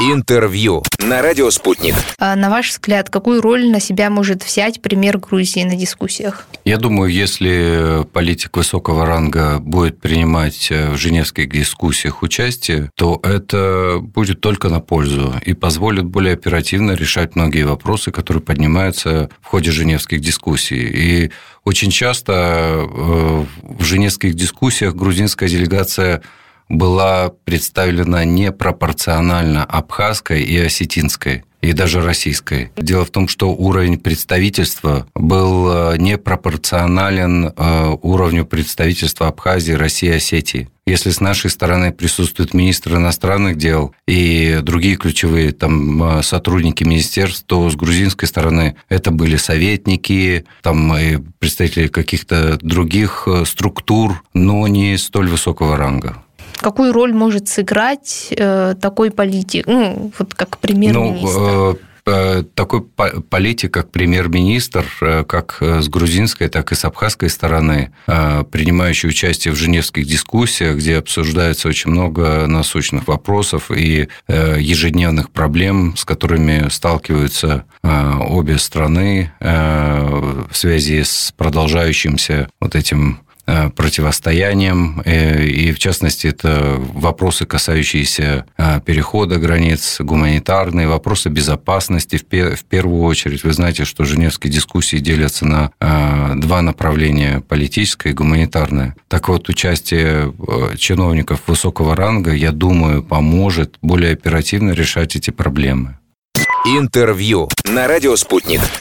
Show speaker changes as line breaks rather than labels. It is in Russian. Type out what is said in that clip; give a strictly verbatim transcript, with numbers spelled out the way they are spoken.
Интервью на радио «Спутник».
А на ваш взгляд, какую роль на себя может взять пример Грузии на дискуссиях?
Я думаю, если политик высокого ранга будет принимать в женевских дискуссиях участие, то это будет только на пользу и позволит более оперативно решать многие вопросы, которые поднимаются в ходе женевских дискуссий. И очень часто в женевских дискуссиях грузинская делегация была представлена непропорционально абхазской и осетинской, и даже российской. Дело в том, что уровень представительства был непропорционален уровню представительства Абхазии, России и Осетии. Если с нашей стороны присутствует министр иностранных дел и другие ключевые там сотрудники министерств, то с грузинской стороны это были советники, там и представители каких-то других структур, но не столь высокого ранга.
Какую роль может сыграть э, такой политик, ну, вот как премьер-министр?
Ну, э, такой политик, как премьер-министр, как с грузинской, так и с абхазской стороны, э, принимающий участие в женевских дискуссиях, где обсуждается очень много насущных вопросов и э, ежедневных проблем, с которыми сталкиваются э, обе страны э, в связи с продолжающимся вот этим противостоянием, и в частности это вопросы, касающиеся перехода границ, гуманитарные, вопросы безопасности в первую очередь. Вы знаете, что женевские дискуссии делятся на два направления: политическое и гуманитарное. Так вот, участие чиновников высокого ранга, я думаю, поможет более оперативно решать эти проблемы.
Интервью на радио «Спутник».